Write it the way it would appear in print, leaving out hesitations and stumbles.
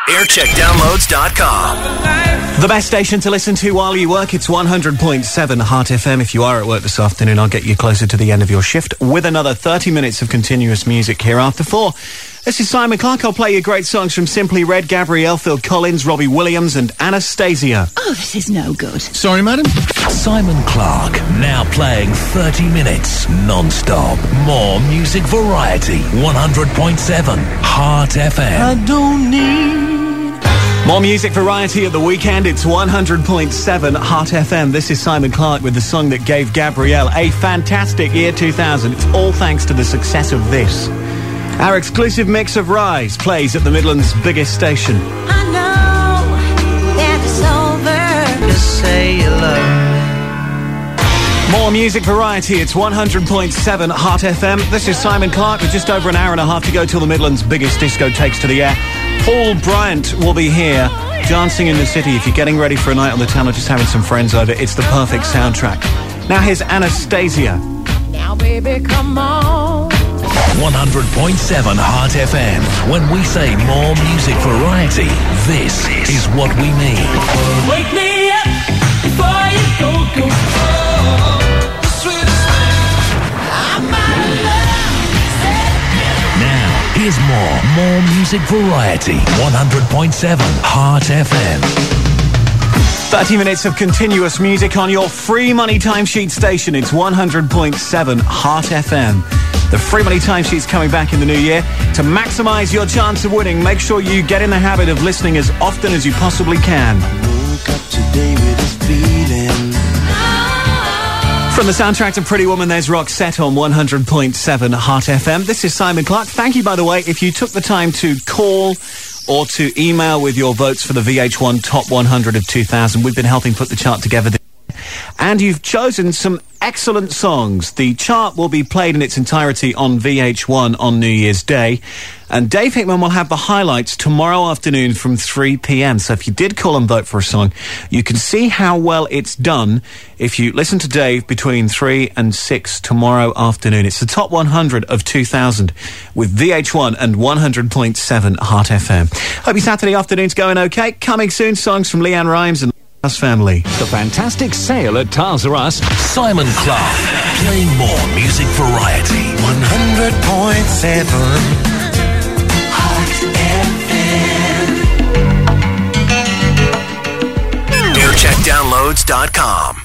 Aircheckdownloads.com. The best station to listen to while you work, it's 100.7 Heart FM. If you are at work this afternoon, I'll get you closer to the end of your shift with another 30 minutes of continuous music here after 4. This is Simon Clark. I'll play you great songs from Simply Red, Gabrielle, Phil Collins, Robbie Williams and Anastasia. Oh, this is no good. Sorry, madam? Simon Clark, now playing 30 minutes non-stop. More music variety. 100.7 Heart FM. I don't need... More music variety at the weekend. It's 100.7 Heart FM. This is Simon Clark with the song that gave Gabrielle a fantastic year 2000. It's all thanks to the success of this. Our exclusive mix of Rise plays at the Midlands' biggest station. I know that it's over. Just say you love me. More music variety. It's 100.7 Heart FM. This is Simon Clark with just over an hour and a half to go till the Midlands' biggest disco takes to the air. Paul Bryant will be here dancing in the city. If you're getting ready for a night on the town or just having some friends over, it's the perfect soundtrack. Now here's Anastasia. Now, baby, come on. 100.7 Heart FM. When we say more music variety, this is what we mean. Wake me up before you go. The sweetest thing. I'm out of love. Now, here's more music variety. 100.7 Heart FM. 30 minutes of continuous music on your free money timesheet station. It's 100.7 Heart FM. The free money timesheet's coming back in the new year. To maximise your chance of winning, make sure you get in the habit of listening as often as you possibly can. Woke up today with this feeling. From the soundtrack to Pretty Woman, there's Roxette on 100.7 Heart FM. This is Simon Clark. Thank you, by the way, if you took the time to call or to email with your votes for the VH1 Top 100 of 2000. We've been helping put the chart together this year. And you've chosen some excellent songs. The chart will be played in its entirety on VH1 on New Year's Day. And Dave Hickman will have the highlights tomorrow afternoon from 3 p.m. So if you did call and vote for a song, you can see how well it's done if you listen to Dave between 3 and 6 tomorrow afternoon. It's the Top 100 of 2000 with VH1 and 100.7 Heart FM. Hope your Saturday afternoon's going okay. Coming soon, songs from Leanne Rimes and Family. The fantastic sale at Toys R Us. Simon Clark, playing more music variety. 100.7 Heart FM. Aircheckdownloads.com.